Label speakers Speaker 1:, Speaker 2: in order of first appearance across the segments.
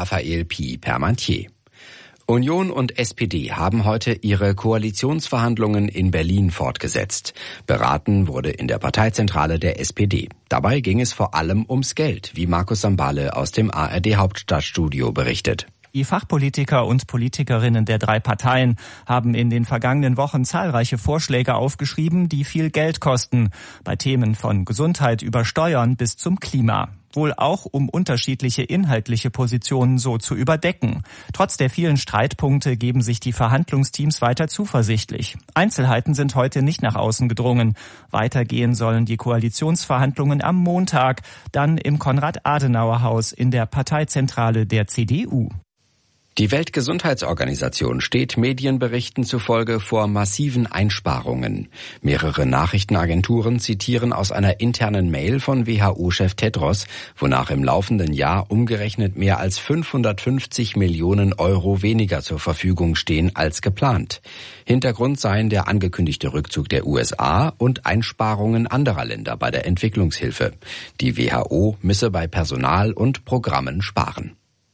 Speaker 1: Raphael Pi-Permantier. Union und SPD haben heute ihre Koalitionsverhandlungen in Berlin fortgesetzt. Beraten wurde in der Parteizentrale der SPD. Dabei ging es vor allem ums Geld, wie Markus Sambale aus dem ARD-Hauptstadtstudio berichtet.
Speaker 2: Die Fachpolitiker und Politikerinnen der 3 Parteien haben in den vergangenen Wochen zahlreiche Vorschläge aufgeschrieben, die viel Geld kosten. Bei Themen von Gesundheit über Steuern bis zum Klima. Wohl auch, um unterschiedliche inhaltliche Positionen so zu überdecken. Trotz der vielen Streitpunkte geben sich die Verhandlungsteams weiter zuversichtlich. Einzelheiten sind heute nicht nach außen gedrungen. Weitergehen sollen die Koalitionsverhandlungen am Montag, dann im Konrad-Adenauer-Haus in der Parteizentrale der CDU.
Speaker 1: Die Weltgesundheitsorganisation steht Medienberichten zufolge vor massiven Einsparungen. Mehrere Nachrichtenagenturen zitieren aus einer internen Mail von WHO-Chef Tedros, wonach im laufenden Jahr umgerechnet mehr als 550 Millionen Euro weniger zur Verfügung stehen als geplant. Hintergrund seien der angekündigte Rückzug der USA und Einsparungen anderer Länder bei der Entwicklungshilfe. Die WHO müsse bei Personal und Programmen sparen.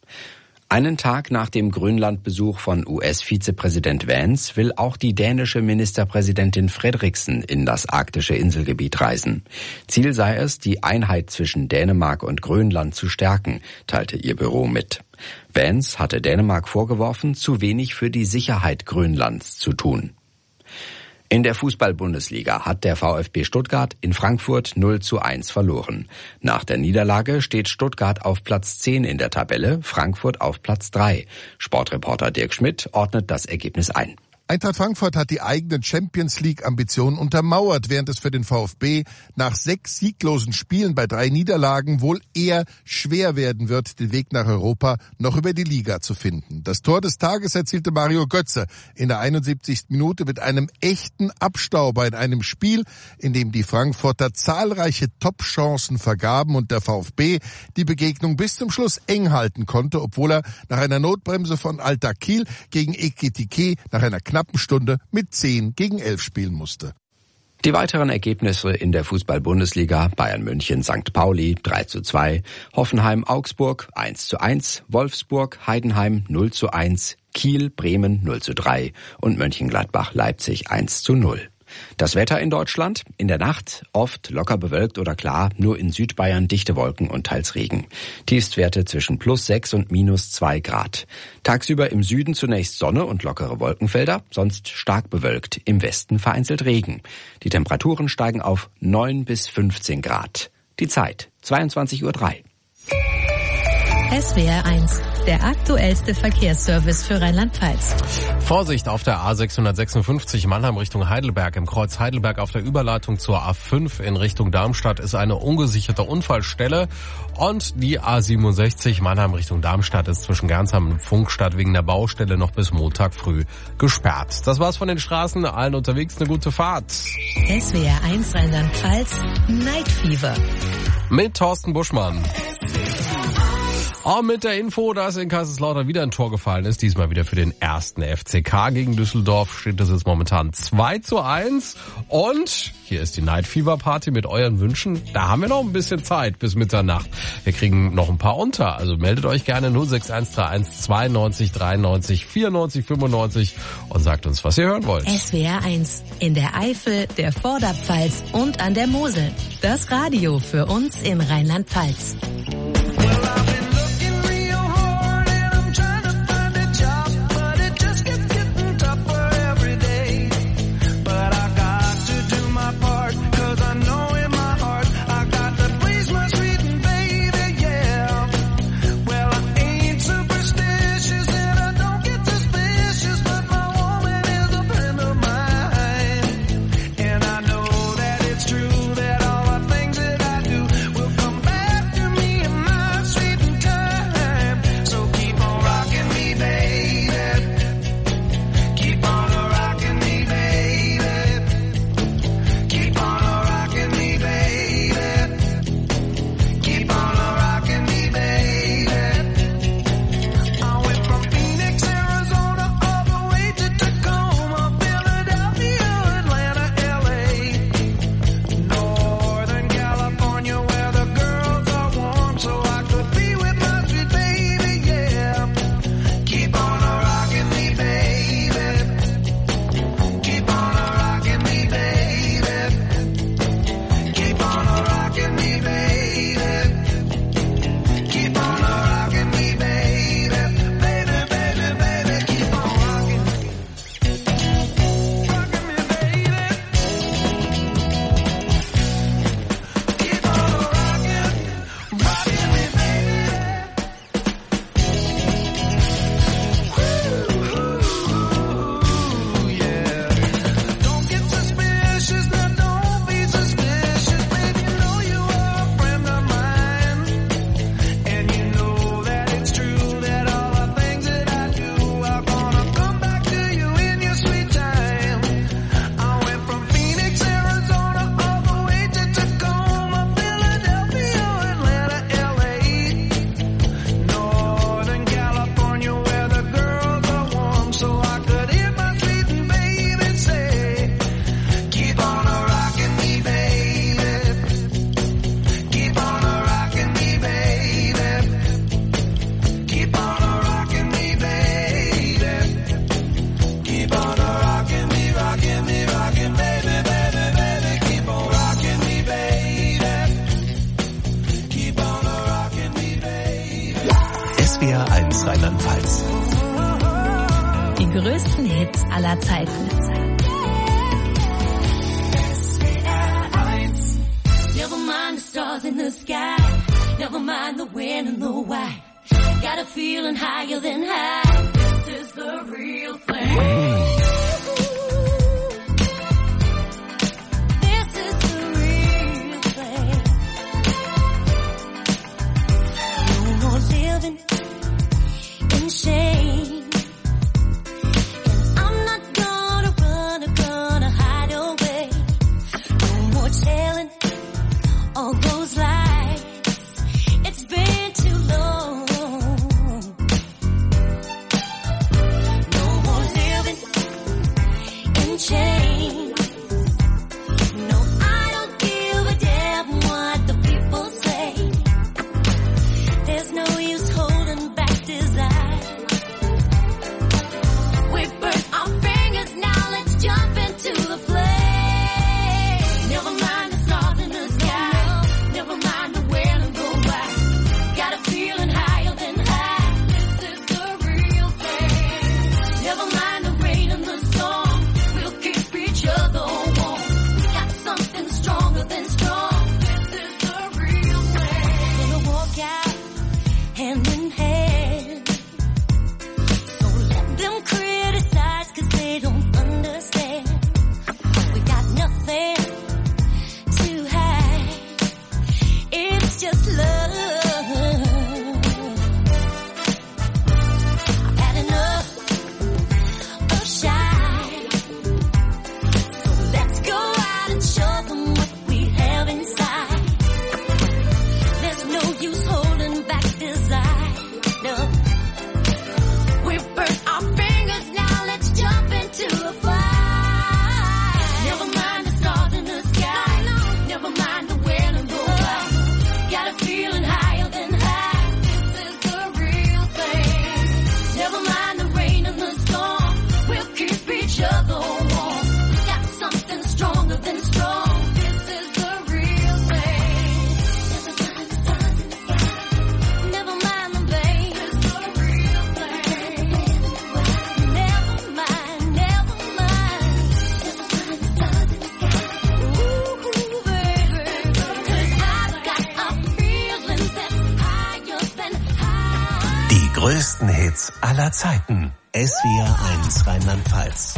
Speaker 1: Einen Tag nach dem Grönlandbesuch von US-Vizepräsident Vance will auch die dänische Ministerpräsidentin Frederiksen in das arktische Inselgebiet reisen. Ziel sei es, die Einheit zwischen Dänemark und Grönland zu stärken, teilte ihr Büro mit. Vance hatte Dänemark vorgeworfen, zu wenig für die Sicherheit Grönlands zu tun. In der Fußball-Bundesliga hat der VfB Stuttgart in Frankfurt 0:1 verloren. Nach der Niederlage steht Stuttgart auf Platz 10 in der Tabelle, Frankfurt auf Platz 3. Sportreporter Dirk Schmidt ordnet das Ergebnis ein.
Speaker 3: Eintracht Frankfurt hat die eigenen Champions-League-Ambitionen untermauert, während es für den VfB nach 6 sieglosen Spielen bei 3 Niederlagen wohl eher schwer werden wird, den Weg nach Europa noch über die Liga zu finden. Das Tor des Tages erzielte Mario Götze in der 71. Minute mit einem echten Abstauber in einem Spiel, in dem die Frankfurter zahlreiche Top-Chancen vergaben und der VfB die Begegnung bis zum Schluss eng halten konnte, obwohl er nach einer Notbremse von Al-Dakil gegen Ekitike nach einer knappen Stunde mit 10:11 spielen musste.
Speaker 1: Die weiteren Ergebnisse in der Fußball-Bundesliga: Bayern München St. Pauli 3:2, Hoffenheim Augsburg 1:1, Wolfsburg Heidenheim 0:1, Kiel Bremen 0:3 und Mönchengladbach Leipzig 1:0. Das Wetter in Deutschland: in der Nacht oft locker bewölkt oder klar, nur in Südbayern dichte Wolken und teils Regen. Tiefstwerte zwischen +6 und -2 Grad. Tagsüber im Süden zunächst Sonne und lockere Wolkenfelder, sonst stark bewölkt, im Westen vereinzelt Regen. Die Temperaturen steigen auf 9 bis 15 Grad. Die Zeit 22:03 Uhr.
Speaker 4: SWR 1, der aktuellste Verkehrsservice für Rheinland-Pfalz.
Speaker 5: Vorsicht auf der A656 Mannheim Richtung Heidelberg. Im Kreuz Heidelberg auf der Überleitung zur A5 in Richtung Darmstadt ist eine ungesicherte Unfallstelle. Und die A67 Mannheim Richtung Darmstadt ist zwischen Gernsheim und Funkstadt wegen der Baustelle noch bis Montag früh gesperrt. Das war's von den Straßen. Allen unterwegs eine gute Fahrt.
Speaker 4: SWR 1 Rheinland-Pfalz, Night Fever.
Speaker 5: Mit Thorsten Buschmann. Auch mit der Info, dass in Kaiserslautern wieder ein Tor gefallen ist, diesmal wieder für den 1. FCK. Gegen Düsseldorf steht es jetzt momentan 2:1. Und hier ist die Night Fever Party mit euren Wünschen. Da haben wir noch ein bisschen Zeit bis Mitternacht. Wir kriegen noch ein paar unter. Also meldet euch gerne 06131 92 93 94 95 und sagt uns, was ihr hören wollt.
Speaker 4: SWR 1 in der Eifel, der Vorderpfalz und an der Mosel. Das Radio für uns in Rheinland-Pfalz.
Speaker 6: Me and SWR1 Rheinland-Pfalz.
Speaker 4: Die größten Hits aller Zeiten.
Speaker 7: Never mind the stars in the sky. Never mind the when and the why. Got a feeling higher than high. This is the real thing. Shame. And I'm not gonna hide away. No more telling all those lies. It's been too long. No more living in shame. No, I don't give a damn what the people say. There's no use holding back desire.
Speaker 6: Größten Hits aller Zeiten. SWR1 Rheinland-Pfalz.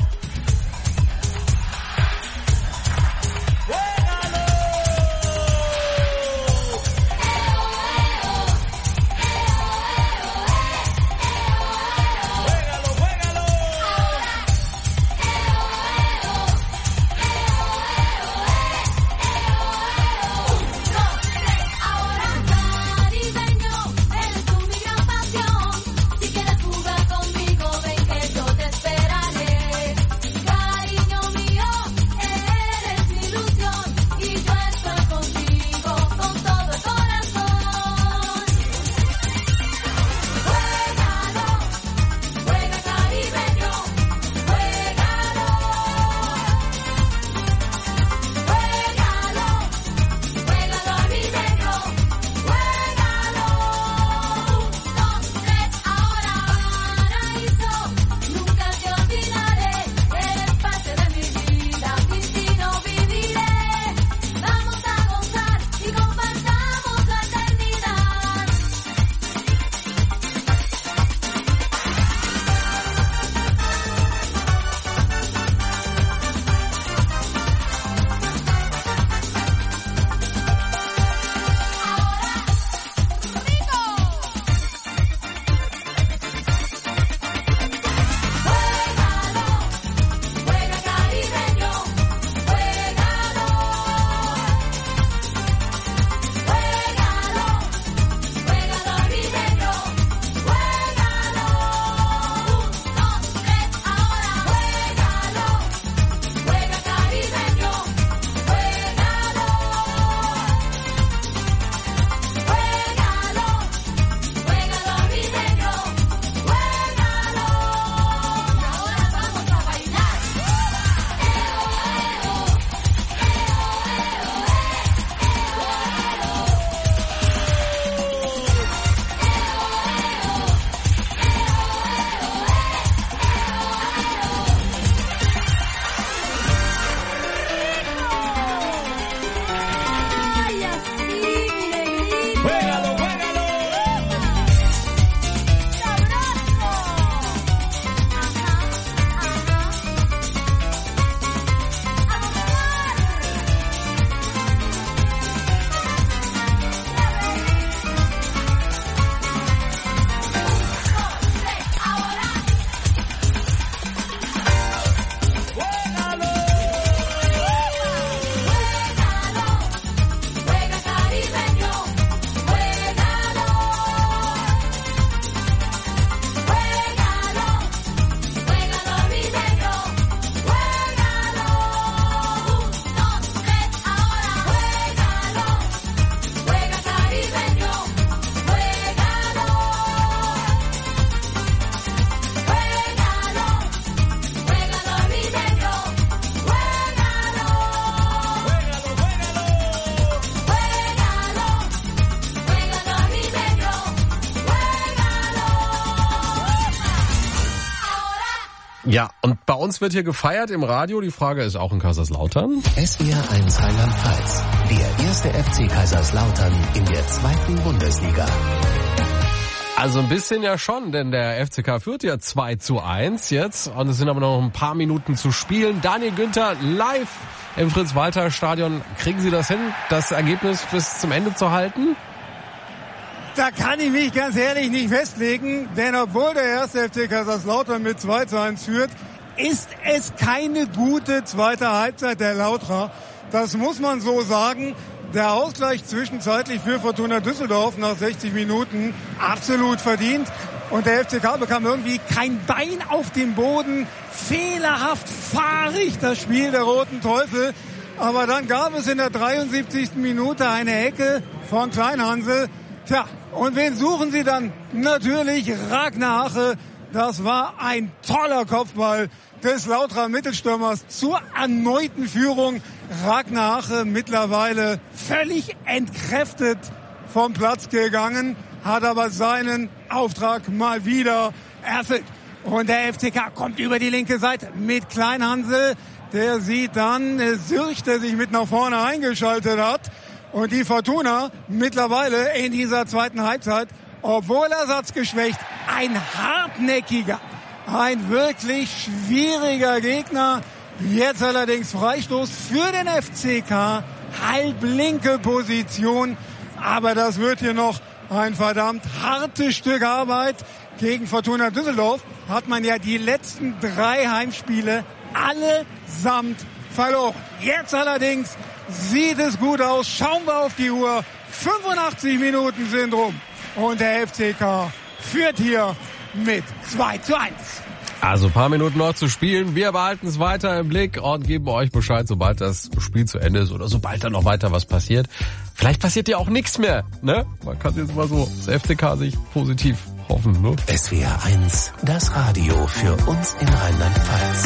Speaker 5: Ja, und bei uns wird hier gefeiert im Radio. Die Frage ist auch in Kaiserslautern.
Speaker 6: SWR 1 Rheinland-Pfalz. Der erste FC Kaiserslautern in der 2. Bundesliga.
Speaker 5: Also ein bisschen ja schon, denn der FCK führt ja 2:1 jetzt. Und es sind aber noch ein paar Minuten zu spielen. Daniel Günther live im Fritz-Walter-Stadion. Kriegen Sie das hin, das Ergebnis bis zum Ende zu halten?
Speaker 8: Da kann ich mich ganz ehrlich nicht festlegen, denn obwohl der erste FC Kaiserslautern mit 2:1 führt, ist es keine gute zweite Halbzeit der Lauterer. Das muss man so sagen. Der Ausgleich zwischenzeitlich für Fortuna Düsseldorf nach 60 Minuten absolut verdient. Und der FCK bekam irgendwie kein Bein auf dem Boden. Fehlerhaft fahrig das Spiel der Roten Teufel. Aber dann gab es in der 73. Minute eine Ecke von Kleinhansel. Tja, und wen suchen sie dann? Natürlich Ragnar Ache. Das war ein toller Kopfball des Lauterer Mittelstürmers zur erneuten Führung. Ragnar Ache mittlerweile völlig entkräftet vom Platz gegangen, hat aber seinen Auftrag mal wieder erfüllt. Und der FCK kommt über die linke Seite mit Kleinhansel. Der sieht dann Sürch, der sich mit nach vorne eingeschaltet hat. Und die Fortuna mittlerweile in dieser zweiten Halbzeit, obwohl ersatzgeschwächt, ein hartnäckiger, ein wirklich schwieriger Gegner. Jetzt allerdings Freistoß für den FCK, halblinke Position. Aber das wird hier noch ein verdammt hartes Stück Arbeit. Gegen Fortuna Düsseldorf hat man ja die letzten 3 Heimspiele allesamt verloren. Jetzt allerdings sieht es gut aus. Schauen wir auf die Uhr. 85 Minuten sind rum. Und der FCK führt hier mit 2:1.
Speaker 5: Also ein paar Minuten noch zu spielen. Wir behalten es weiter im Blick und geben euch Bescheid, sobald das Spiel zu Ende ist oder sobald da noch weiter was passiert. Vielleicht passiert ja auch nichts mehr, ne? Man kann jetzt mal so das FCK sich positiv hoffen, ne?
Speaker 6: SWR 1, das Radio für uns in Rheinland-Pfalz.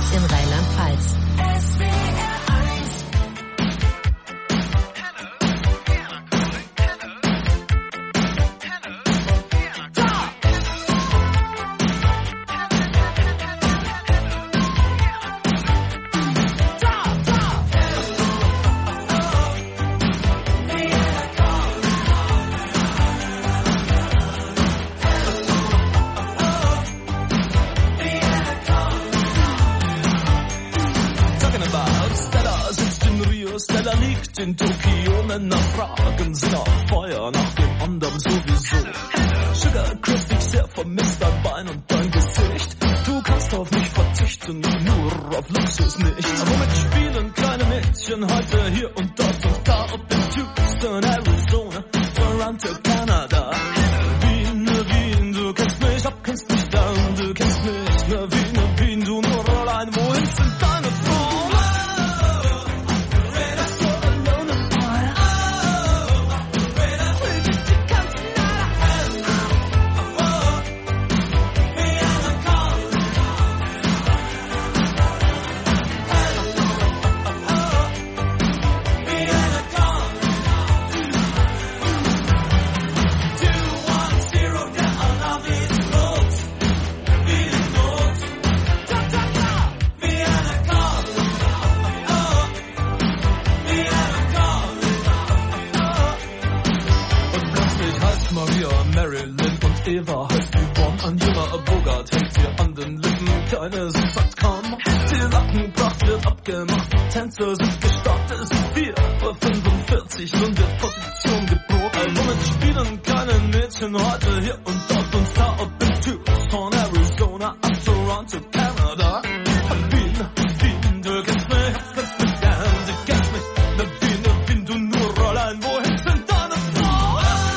Speaker 4: uns in Rheinland-Pfalz.
Speaker 9: Stella liegt in Tokio, Männer fragen, sie nach Feuer, nach dem anderen sowieso. Sugar Chris, dich sehr vermisst, dein Bein und dein Gesicht. Du kannst auf mich verzichten, nur auf Luxus nicht. Womit spielen kleine Mädchen heute hier und dort und da? Ob in Houston, Arizona, Toronto, Kanada. Wien, du kennst mich, kennst mich dann, du kennst mich. Wien, du nur allein, wohin sind deine Frauen? Eva heißt Yvonne, Angela Bogart hängt dir an den Lippen, keine Sitcom. Die Lackenpracht wird abgemacht, Tänzer sind gestartet, es ist 4:45 und wird Position geprobt. Womit spielen kleine Mädchen heute hier und dort und da? Ob in Houston, Arizona, ab Toronto, Kanada. Wien, du kennst mich, gern, du kennst mich. Wien, du nur allein, wohin sind deine Frauen?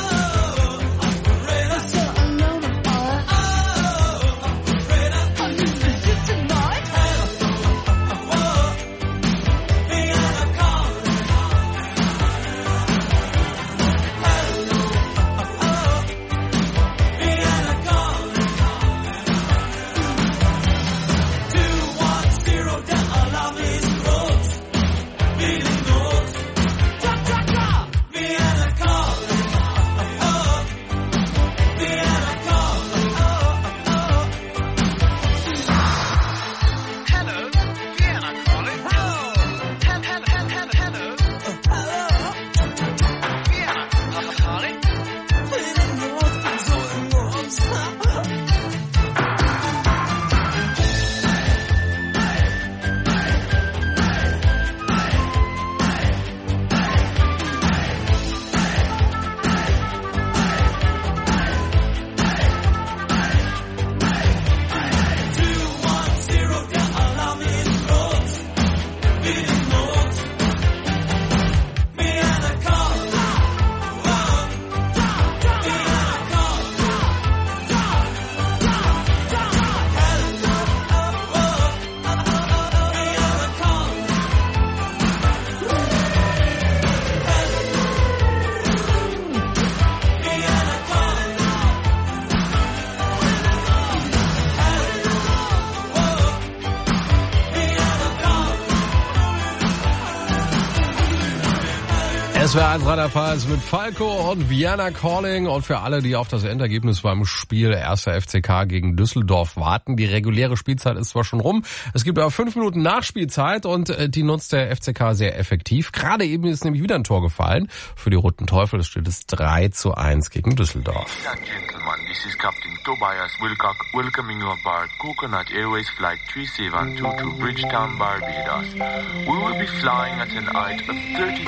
Speaker 5: SWR1 Rheinland-Pfalz mit Falco und Vienna Calling. Und für alle, die auf das Endergebnis beim Spiel 1. FCK gegen Düsseldorf warten. Die reguläre Spielzeit ist zwar schon rum, es gibt aber 5 Minuten Nachspielzeit und die nutzt der FCK sehr effektiv. Gerade eben ist nämlich wieder ein Tor gefallen. Für die Roten Teufel steht es 3:1 gegen Düsseldorf.
Speaker 10: Ladies and gentlemen, this is Captain Tobias Wilcock welcoming you aboard Coconut Airways Flight 3722 to Bridgetown, Barbados. We will be flying at an height of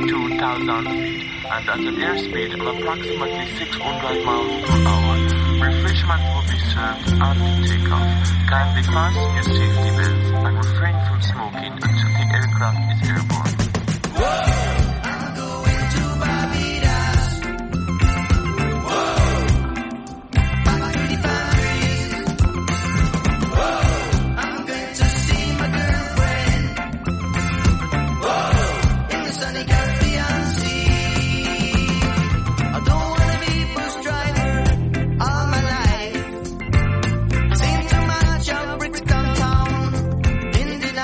Speaker 10: 32,000 feet and at an airspeed of approximately 600 miles per hour. Refreshment will be served after takeoff. Kindly fasten your safety belts and refrain from smoking until the aircraft is airborne.
Speaker 11: Seen too much of bricks downtown in the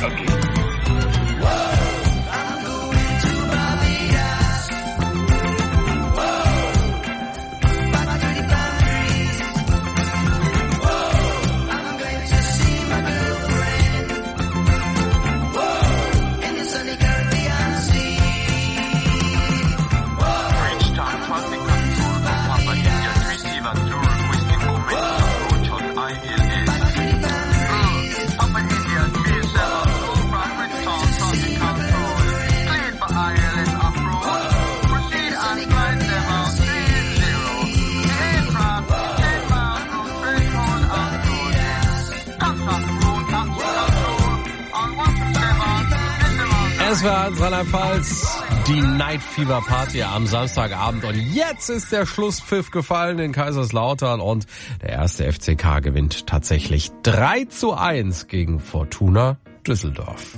Speaker 5: SWR 1 Rheinland-Pfalz, die Night Fever Party am Samstagabend. Und jetzt ist der Schlusspfiff gefallen in Kaiserslautern und der erste FCK gewinnt tatsächlich 3:1 gegen Fortuna Düsseldorf.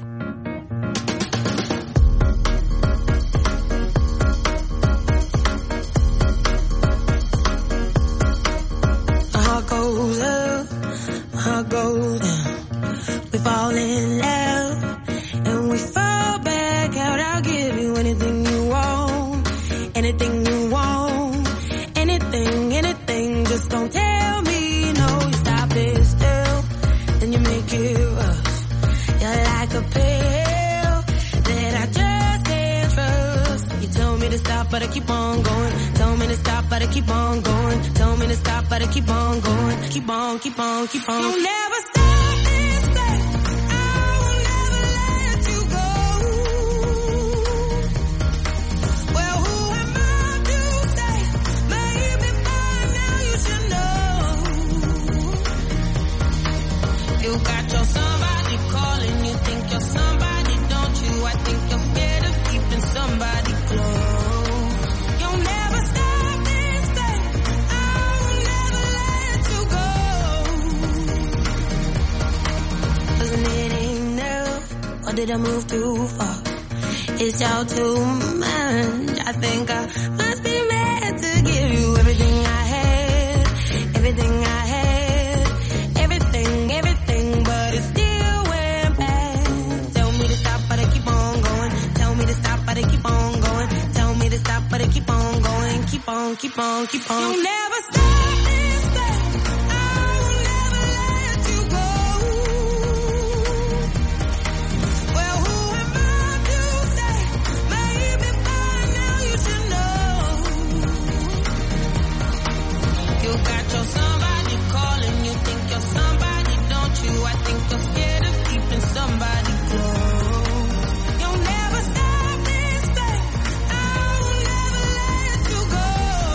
Speaker 11: Anything, just don't tell me no, you stop it still, then you make it rush. You're like a pill that I just can't trust. You told me to stop, but I keep on going. Told me to stop, but I keep on going. Told me to stop, but I keep on going. Keep on, keep on, keep on. You'll never stop this thing. I will never let you go. Well, who am I to say? Maybe by now you should know. You got your somebody calling. You think you're somebody, don't you? I think you're scared of keeping somebody close. You'll never stop this thing. I will never let you go. 'Cause it ain't enough. Or did I move too far? It's all too much. I think I must be meant to give you everything I had. Everything I had. Everything, but it still went bad. Tell me to stop, but I keep on going. Tell me to stop, but I keep on going. Tell me to stop, but I keep on going. Keep on, keep on, keep on. You'll never stop this thing. I will never let you go. Well, who am I to say? Maybe by now you should know. You got your somebody calling. You think you're somebody, don't you? I think you're scared of keeping somebody close. You'll never stop this thing. I will never let you go.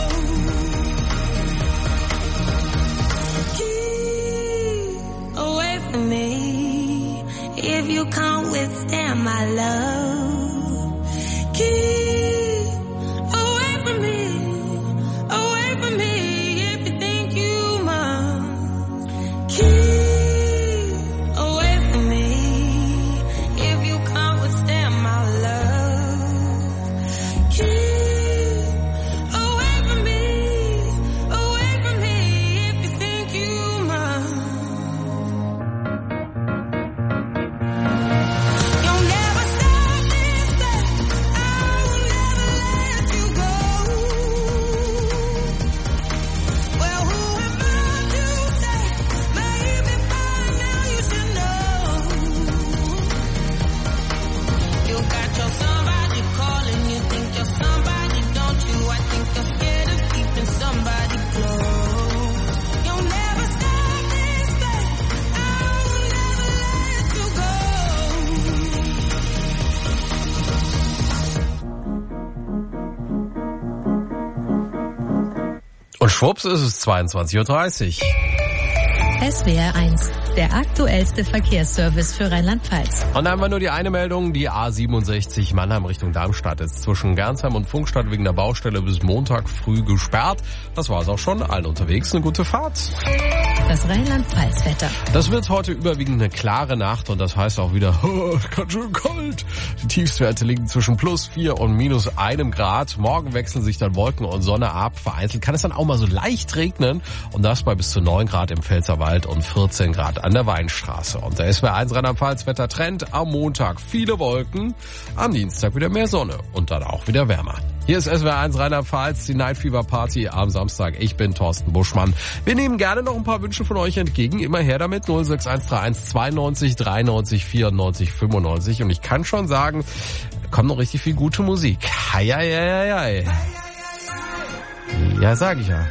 Speaker 11: Keep away from me if you can't withstand my love. Keep away from me if you think you must. Keep away from me if you can't withstand my love. Keep away from me if you think you must. You'll never stop this thing. I will never let you go. Well, who am I to say? Maybe by now you should know. You got your somebody calling. You think you're somebody, don't you? I think you're scared of keeping somebody close. You'll never stop this thing. I will never let you go.
Speaker 5: Und schwupps ist es 22:30 Uhr.
Speaker 4: SWR 1, der aktuellste Verkehrsservice für Rheinland-Pfalz.
Speaker 5: Und da haben wir nur die eine Meldung, die A67 Mannheim Richtung Darmstadt ist zwischen Gernsheim und Funkstadt wegen der Baustelle bis Montag früh gesperrt. Das war's auch schon. Allen unterwegs eine gute Fahrt.
Speaker 4: Das Rheinland-Pfalz-Wetter.
Speaker 5: Das wird heute überwiegend eine klare Nacht und das heißt auch wieder, ganz schön kalt. Die Tiefstwerte liegen zwischen +4 und -1 Grad. Morgen wechseln sich dann Wolken und Sonne ab. Vereinzelt kann es dann auch mal so leicht regnen und das bei bis zu 9 Grad im Pfälzerwald und 14 Grad an der Weinstraße. Und der SWR1 Rheinland-Pfalz-Wetter-Trend am Montag viele Wolken, am Dienstag wieder mehr Sonne und dann auch wieder wärmer. Hier ist SWR1 Rheinland-Pfalz, die Night Fever Party am Samstag. Ich bin Thorsten Buschmann. Wir nehmen gerne noch ein paar Wünsche von euch entgegen. Immer her damit 06131 92 93 94 95. Und ich kann schon sagen, kommt noch richtig viel gute Musik. Hei, hei, hei, hei. Ja, sag ich ja.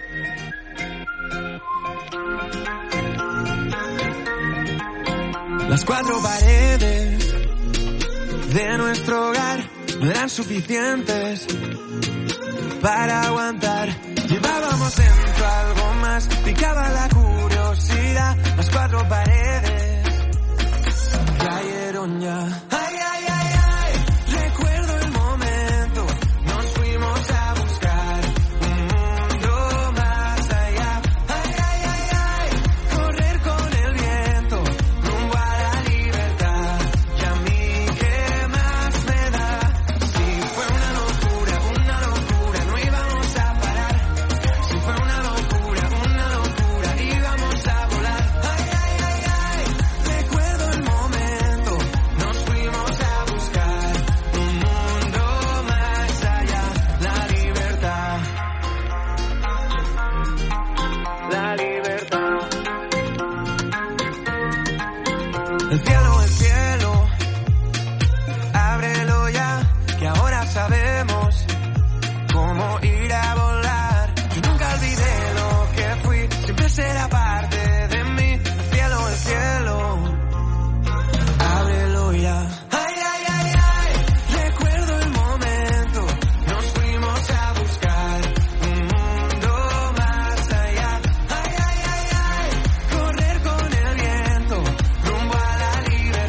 Speaker 12: Las 4 paredes de nuestro hogar no eran suficientes para aguantar. Llevábamos dentro algo más, picaba la curiosidad. Las 4 paredes cayeron ya. Ay, ay, ay, ay, recuerdo el momento, nos fuimos a buscar un mundo más allá. Ay, ay, ay, ay, correr con el viento, rumbo a la libertad. Y a mí, ¿qué más me da? Si fue una locura, no íbamos a parar. Si fue una locura, íbamos a volar. Ay, ay, ay, ay, recuerdo el momento, nos fuimos a buscar un mundo más allá. La libertad, la libertad. El cielo, ábrelo ya, que ahora sabemos cómo ir a volar. Y nunca olvidé lo que fui, siempre será parte de mí. El cielo, ábrelo ya. Ay, ay, ay, ay, recuerdo el momento, nos fuimos a buscar un mundo más allá. Ay, ay, ay, ay, correr con el viento, rumbo a la libertad.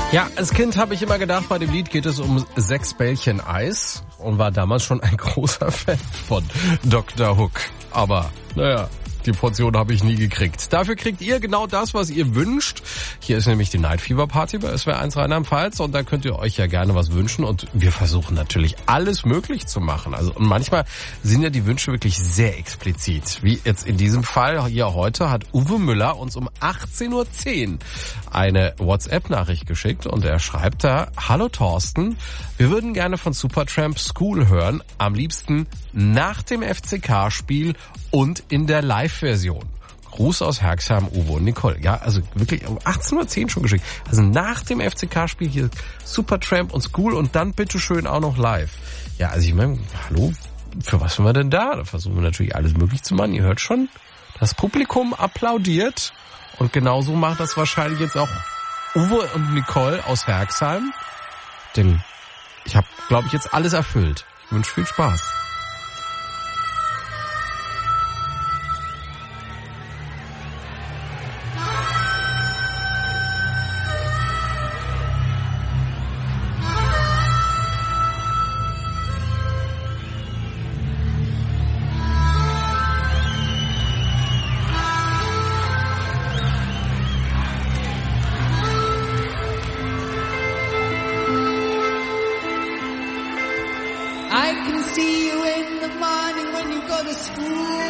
Speaker 5: Ja, als Kind habe ich immer gedacht, bei dem Lied geht es um 6 Bällchen Eis und war damals schon ein großer Fan von Dr. Hook. Aber, naja, die Portion habe ich nie gekriegt. Dafür kriegt ihr genau das, was ihr wünscht. Hier ist nämlich die Night Fever Party bei SWR 1 Rheinland-Pfalz und da könnt ihr euch ja gerne was wünschen und wir versuchen natürlich alles möglich zu machen. Also und manchmal sind ja die Wünsche wirklich sehr explizit. Wie jetzt in diesem Fall hier heute hat Uwe Müller uns um 18:10 Uhr eine WhatsApp-Nachricht geschickt und er schreibt da: Hallo Thorsten, wir würden gerne von Supertramp School hören, am liebsten nach dem FCK-Spiel und in der Live-Version. Gruß aus Herxheim, Uwe und Nicole. Ja, also wirklich um 18:10 Uhr schon geschickt. Also nach dem FCK-Spiel hier Supertramp und School und dann bitteschön auch noch live. Ja, also ich meine, hallo, für was sind wir denn da? Da versuchen wir natürlich alles möglich zu machen. Ihr hört schon, das Publikum applaudiert und genauso macht das wahrscheinlich jetzt auch Uwe und Nicole aus Herxheim. Denn ich habe, glaube ich, jetzt alles erfüllt. Ich wünsche viel Spaß.
Speaker 13: I can see you in the morning when you go to school.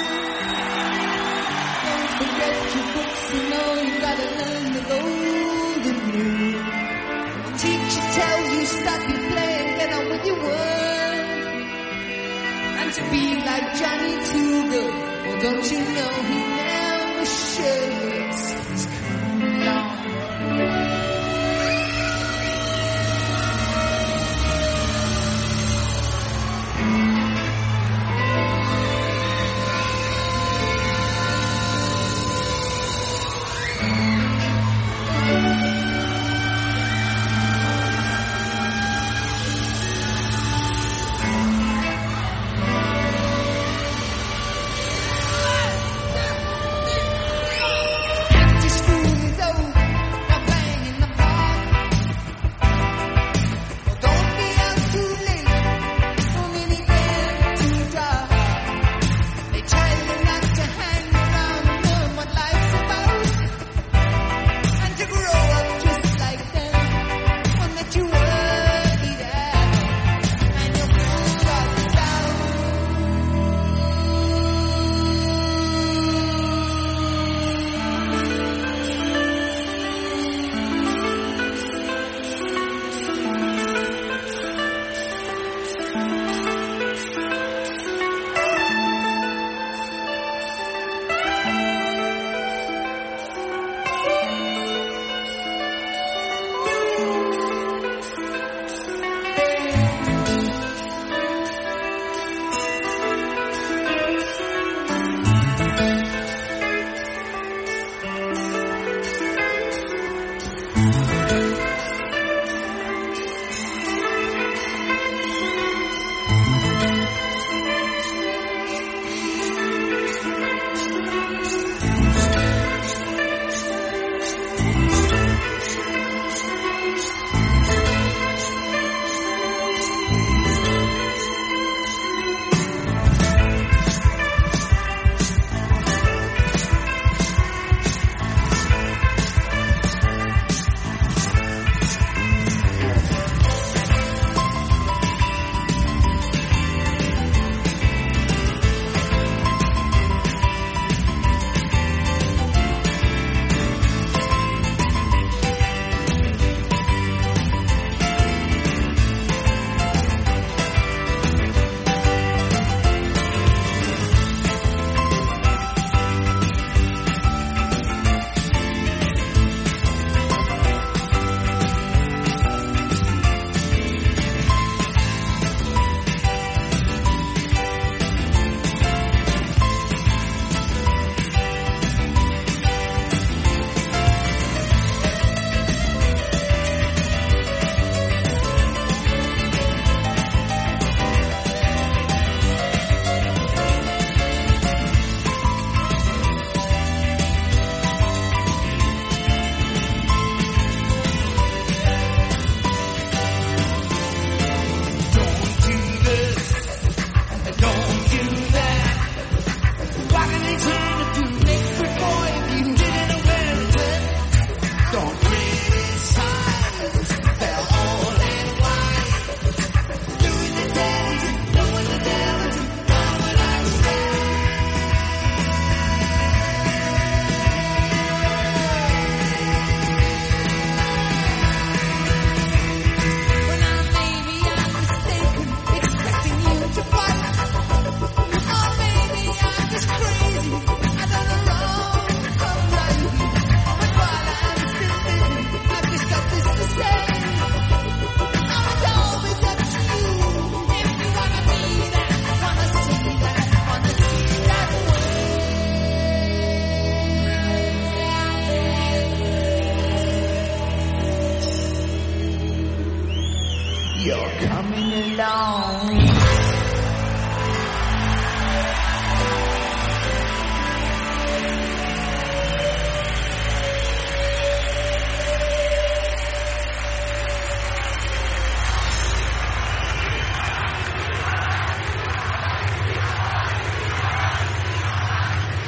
Speaker 13: Don't forget your books, you know you gotta learn the golden rule. The teacher tells you stop your playing, get on with your work. And to be like Johnny Too Good, well don't you know he never shirks. He's coming along.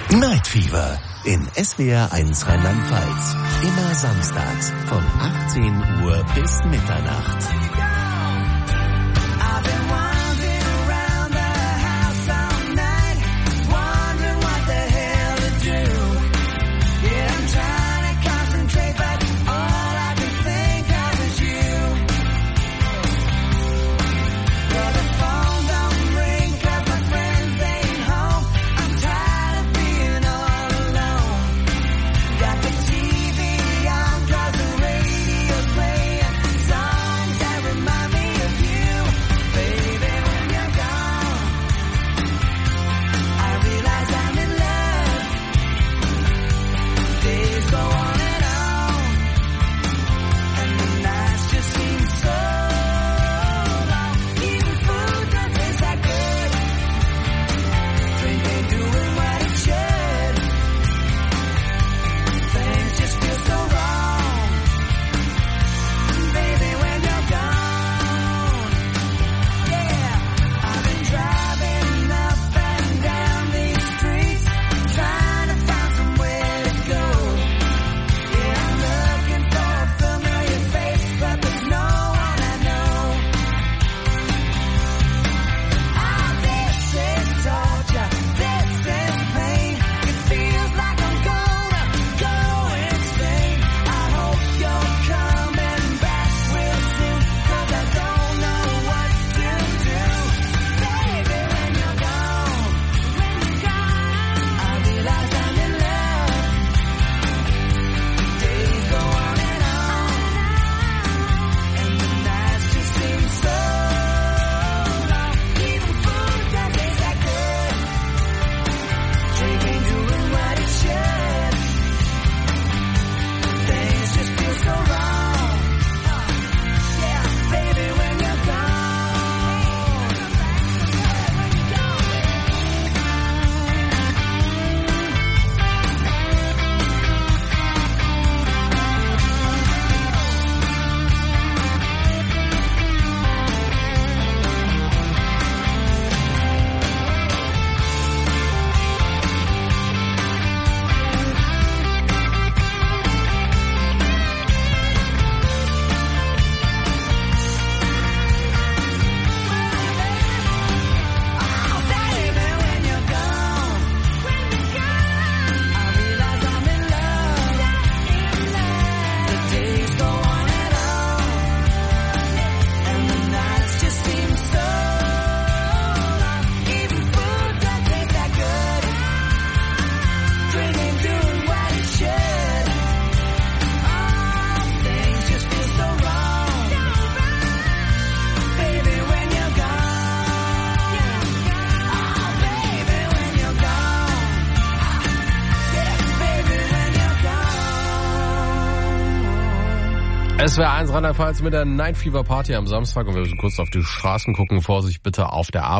Speaker 6: Night Fever in SWR 1 Rheinland-Pfalz. Immer samstags von 18 Uhr bis Mitternacht.
Speaker 5: SWR 1 Rheinland-Pfalz mit der Night Fever Party am Samstag und wir müssen kurz auf die Straßen gucken. Vorsicht bitte auf der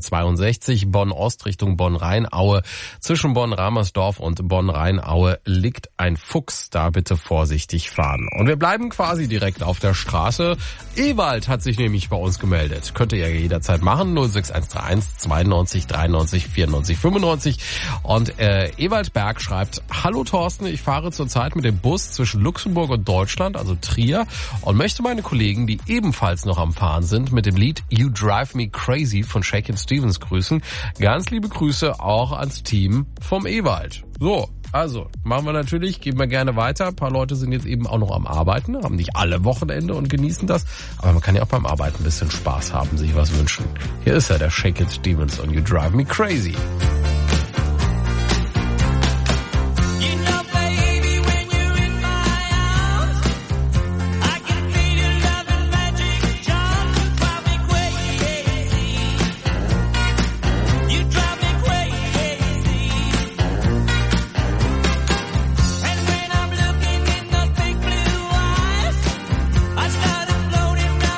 Speaker 5: A562 Bonn-Ost Richtung Bonn-Rheinaue. Zwischen Bonn-Ramersdorf und Bonn-Rheinaue liegt ein Fuchs. Da bitte vorsichtig fahren. Und wir bleiben quasi direkt auf der Straße. Ewald hat sich nämlich bei uns gemeldet. Könnt ihr ja jederzeit machen. 06131 92 93 94 95. Und Ewald Berg schreibt: Hallo Thorsten, ich fahre zurzeit mit dem Bus zwischen Luxemburg und Deutschland, also Trier, und möchte meine Kollegen, die ebenfalls noch am Fahren sind, mit dem Lied You Drive Me Crazy von Shakin' Stevens grüßen. Ganz liebe Grüße auch ans Team vom Ewald. So, also machen wir natürlich, geben wir gerne weiter. Ein paar Leute sind jetzt eben auch noch am Arbeiten, haben nicht alle Wochenende und genießen das. Aber man kann ja auch beim Arbeiten ein bisschen Spaß haben, sich was wünschen. Hier ist er, der Shakin' Stevens und You Drive Me Crazy.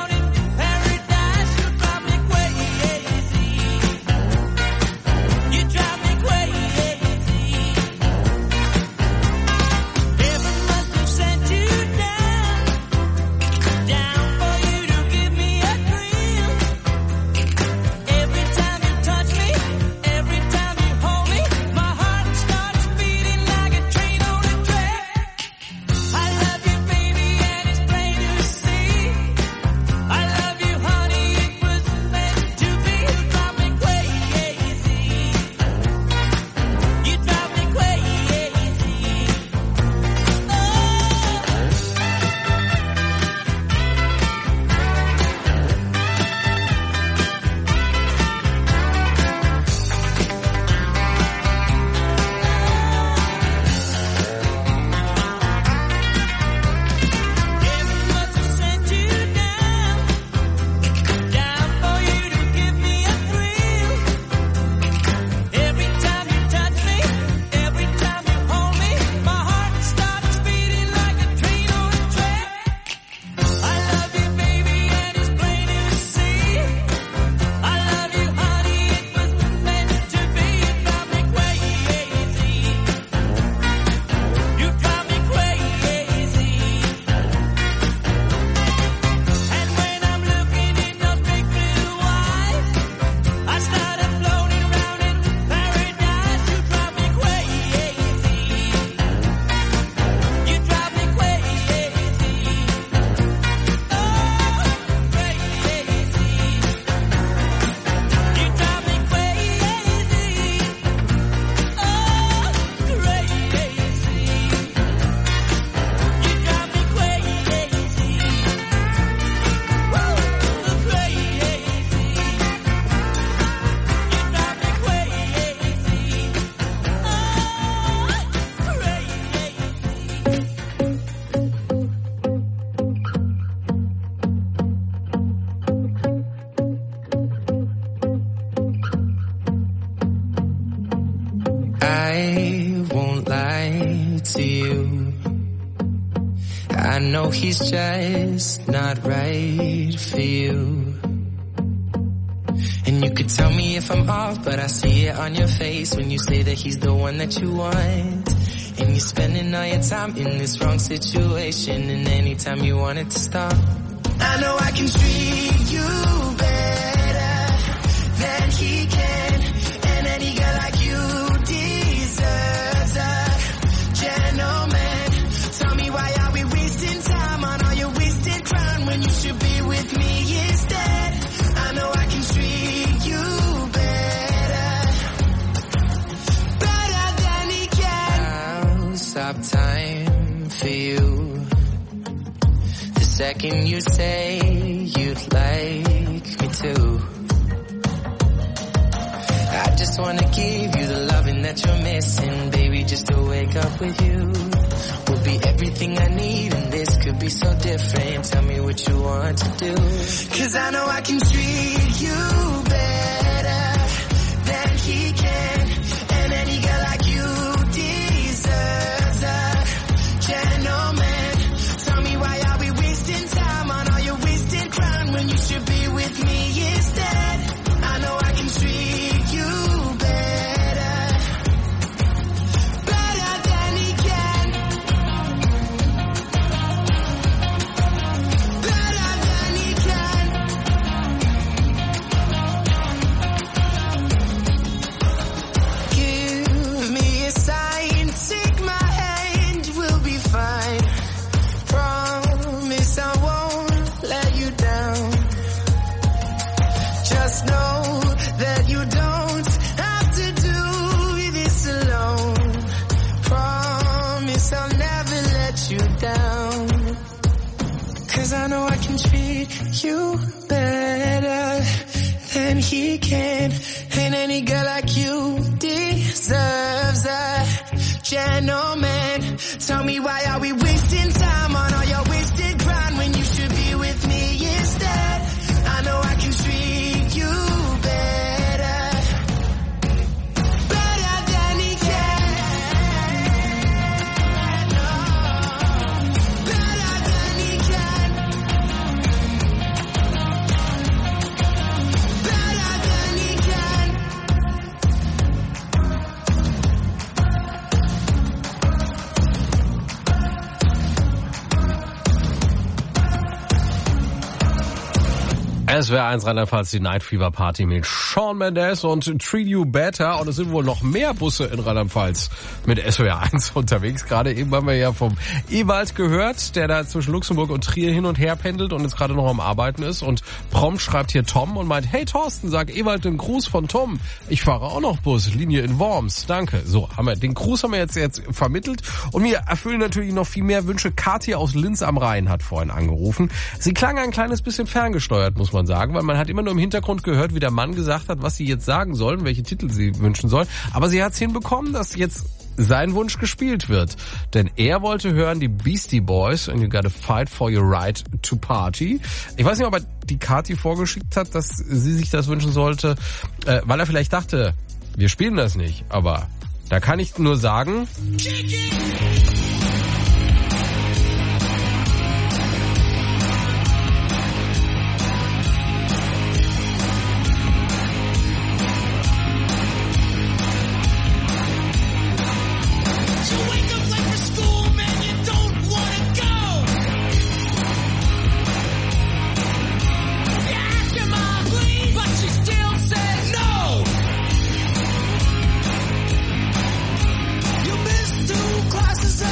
Speaker 9: You
Speaker 14: I won't lie to you. I know he's just not right for you. And you could tell me if I'm off, but I see it on your face when you say that he's the one that you want. And you're spending all your time in this wrong situation, and anytime you want it to stop, I know I can treat you better than he can. And any girl like you deserves a gentleman. Tell me, why are we wasting time on all your wasted crown when you should be with me instead? I know I can treat you better than he can. I'll stop time for you the second you say you'd like me to. I just wanna give you the loving that you're missing, baby, just to wake up with you will be everything I need, and this could be so different. Tell me what you want to do, 'cause I know I can treat you better than he can. And any girl like you deserves a gentleman. Tell me, why are we wasting time on all your wasted crown when you should be with me instead? I know I can treat you better than he can. Better than he can. Give me a sign, take my hand, we'll be fine. Promise I won't let you down. Just know that you don't have to do this alone. Promise I'll never let you down. 'Cause I know I can treat you better than he can. And any girl like you deserves a gentleman. Tell me, why are we wasting time on all your wasted grind when you should be with me instead? I know I can treat you better than he can. Better than he can. Better than he can.
Speaker 5: SWR1 Rheinland-Pfalz, die Night Fever Party mit Shawn Mendes und Treat You Better. Und es sind wohl noch mehr Busse in Rheinland-Pfalz mit SWR1 unterwegs. Gerade eben haben wir ja vom Ewald gehört, der da zwischen Luxemburg und Trier hin und her pendelt und jetzt gerade noch am Arbeiten ist. Und prompt schreibt hier Tom und meint, hey Thorsten, sag Ewald den Gruß von Tom. Ich fahre auch noch Bus, Linie in Worms. Danke. So, den Gruß haben wir jetzt vermittelt. Und wir erfüllen natürlich noch viel mehr Wünsche. Kathi aus Linz am Rhein hat vorhin angerufen. Sie klang ein kleines bisschen ferngesteuert, muss man sagen, weil man hat immer nur im Hintergrund gehört, wie der Mann gesagt hat, was sie jetzt sagen sollen, welche Titel sie wünschen sollen. Aber sie hat es hinbekommen, dass jetzt sein Wunsch gespielt wird. Denn er wollte hören die Beastie Boys and You Gotta Fight for Your Right to Party. Ich weiß nicht, ob er die Kathi vorgeschickt hat, dass sie sich das wünschen sollte, weil er vielleicht dachte, wir spielen das nicht. Aber da kann ich nur sagen...
Speaker 9: Classes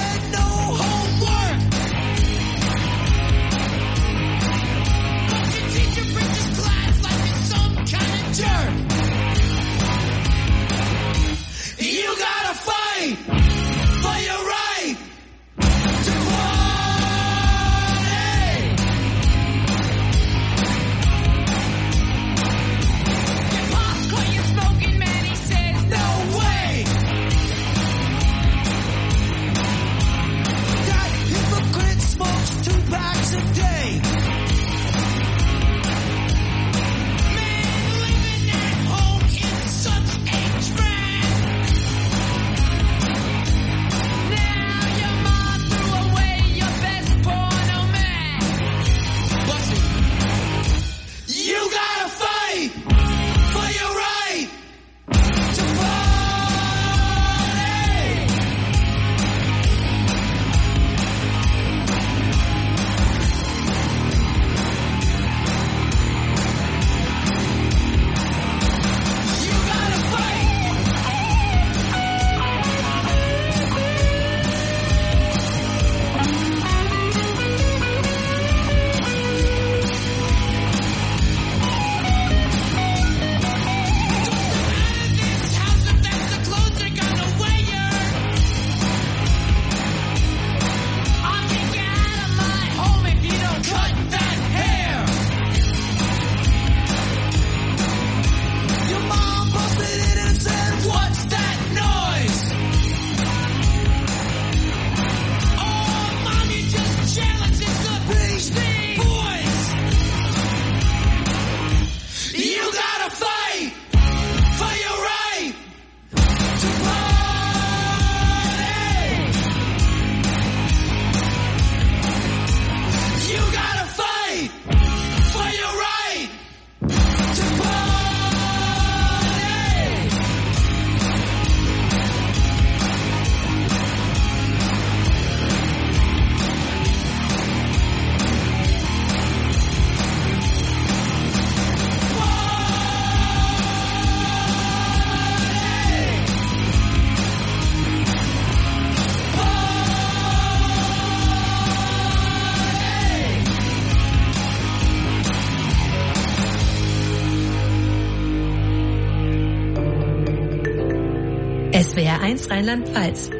Speaker 4: SWR1 Rheinland-Pfalz.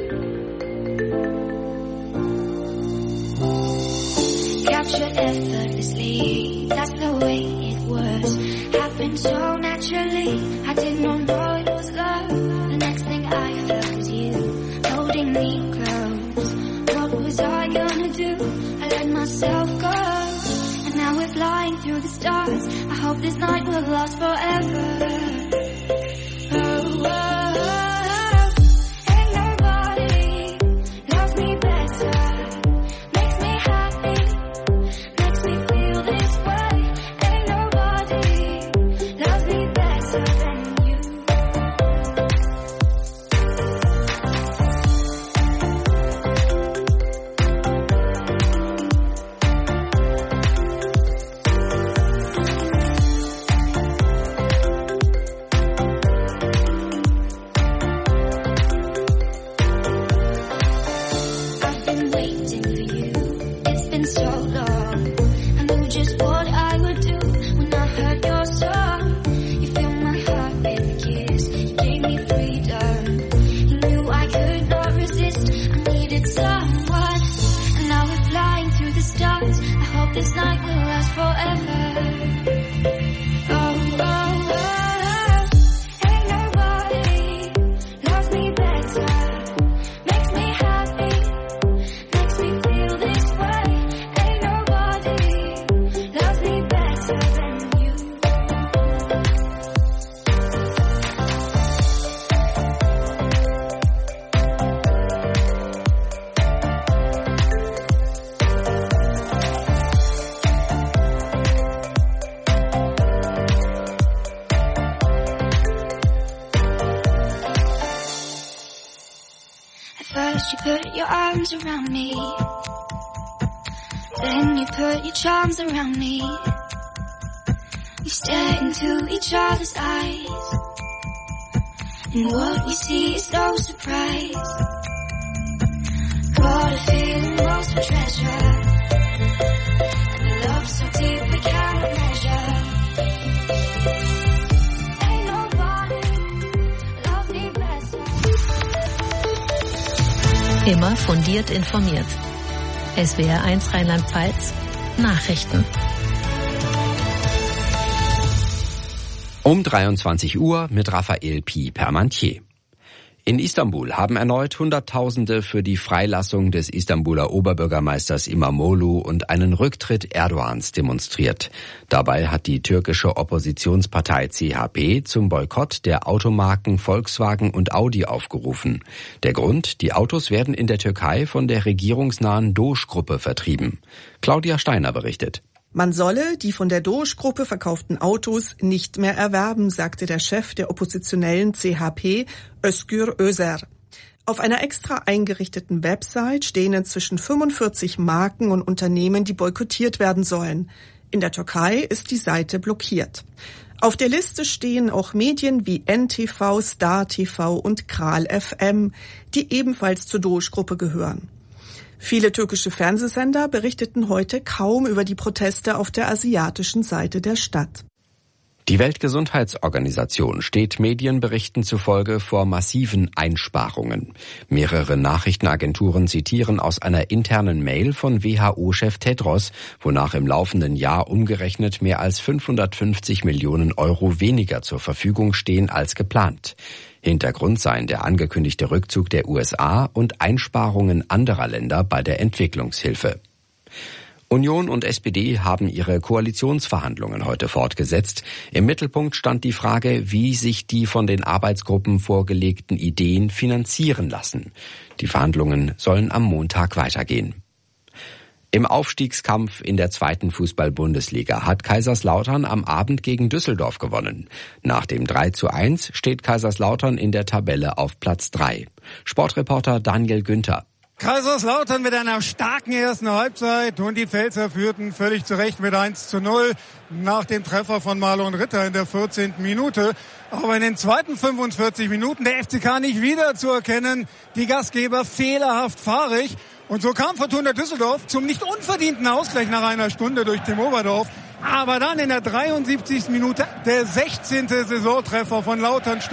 Speaker 15: Captured effortlessly, that's the way it was. Happened so naturally, I did not know it was love. The next thing I felt was you, holding me close. What was I gonna do? I let myself go. And now we're flying through the stars. I hope this night will last forever. Oh, oh, oh. Ain't nobody loves me better. Makes me happy. Makes me feel this way. Ain't nobody loves me better than you. I've been waiting for you. It's been so long. I knew just what I would do when I heard your song. You filled my heart with a kiss. You gave me freedom. You knew I could not resist. I needed someone. And now we're flying through the stars. I hope this night will last forever. Oh, oh, oh. Ain't nobody loves me better. Makes me happy. Makes me feel this way. Ain't nobody loves me better than you. At first you put your arms around me. Then you put your charms around me. We stare into each other's eyes. And what we see is no surprise. Got a feeling lost for treasure. And a love so deep we cannot measure. Ain't nobody love me better.
Speaker 4: Immer fundiert informiert. SWR1 Rheinland-Pfalz. Nachrichten.
Speaker 1: Um 23 Uhr mit Raphael Pi-Permantier. In Istanbul haben erneut Hunderttausende für die Freilassung des Istanbuler Oberbürgermeisters İmamoğlu und einen Rücktritt Erdogans demonstriert. Dabei hat die türkische Oppositionspartei CHP zum Boykott der Automarken Volkswagen und Audi aufgerufen. Der Grund: die Autos werden in der Türkei von der regierungsnahen DOJ-Gruppe vertrieben. Claudia Steiner berichtet.
Speaker 16: Man solle die von der DOJ-Gruppe verkauften Autos nicht mehr erwerben, sagte der Chef der oppositionellen CHP, Özgür Özer. Auf einer extra eingerichteten Website stehen inzwischen 45 Marken und Unternehmen, die boykottiert werden sollen. In der Türkei ist die Seite blockiert. Auf der Liste stehen auch Medien wie NTV, Star TV und Kral FM, die ebenfalls zur DOJ-Gruppe gehören. Viele türkische Fernsehsender berichteten heute kaum über die Proteste auf der asiatischen Seite der Stadt.
Speaker 1: Die Weltgesundheitsorganisation steht Medienberichten zufolge vor massiven Einsparungen. Mehrere Nachrichtenagenturen zitieren aus einer internen Mail von WHO-Chef Tedros, wonach im laufenden Jahr umgerechnet mehr als 550 Millionen Euro weniger zur Verfügung stehen als geplant. Hintergrund seien der angekündigte Rückzug der USA und Einsparungen anderer Länder bei der Entwicklungshilfe. Union und SPD haben ihre Koalitionsverhandlungen heute fortgesetzt. Im Mittelpunkt stand die Frage, wie sich die von den Arbeitsgruppen vorgelegten Ideen finanzieren lassen. Die Verhandlungen sollen am Montag weitergehen. Im Aufstiegskampf in der 2. Fußball-Bundesliga hat Kaiserslautern am Abend gegen Düsseldorf gewonnen. Nach dem 3:1 steht Kaiserslautern in der Tabelle auf Platz 3. Sportreporter Daniel Günther.
Speaker 8: Kaiserslautern mit einer starken ersten Halbzeit und die Pfälzer führten völlig zu Recht mit 1:0 nach dem Treffer von Marlon Ritter in der 14. Minute. Aber in den zweiten 45 Minuten der FCK nicht wieder zu erkennen, die Gastgeber fehlerhaft fahrig. Und so kam Fortuna Düsseldorf zum nicht unverdienten Ausgleich nach einer Stunde durch Tim Oberdorf. Aber dann in der 73. Minute der 16. Saisontreffer von Lautern.